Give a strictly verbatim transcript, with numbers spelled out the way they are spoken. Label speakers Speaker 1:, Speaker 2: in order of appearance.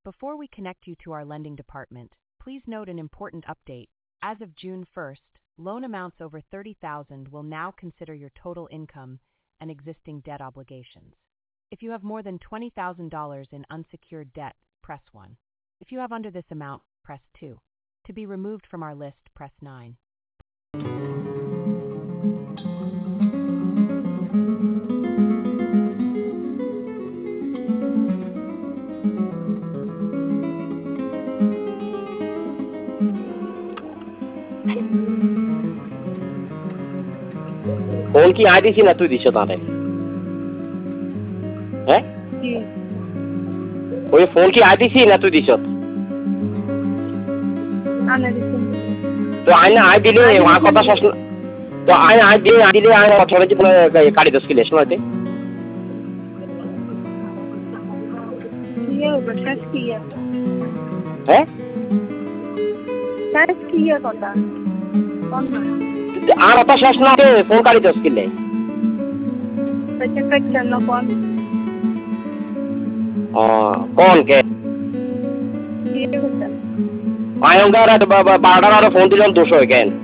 Speaker 1: Before we connect you to our lending department, please note an important update. As of June first, loan amounts over thirty thousand dollars will now consider your total income and existing debt obligations. If you have more than twenty thousand dollars in unsecured debt, press one. If you have under this amount, press two. To be removed from our list, press nine.
Speaker 2: Phone की आदि सी ना तू दिशा तारे हैं कोई phone की आदि सी ना तू दिशा तो आयन आय दिले वहाँ कथा शासन तो आयन आय दिले आय दिले आयन थोड़ा जी पुनः काढ़ी दस किलो सुना थे
Speaker 3: ये बस किया
Speaker 2: हैं
Speaker 3: बस किया कौन कौन
Speaker 2: आर आता शासन के फोन काढ़ी दस किलो
Speaker 3: बच्चे पे चलना कौन
Speaker 2: हाँ कौन के
Speaker 3: ये होता
Speaker 2: आयोंगा रात बारह बारह फोन दिलान दो सौ के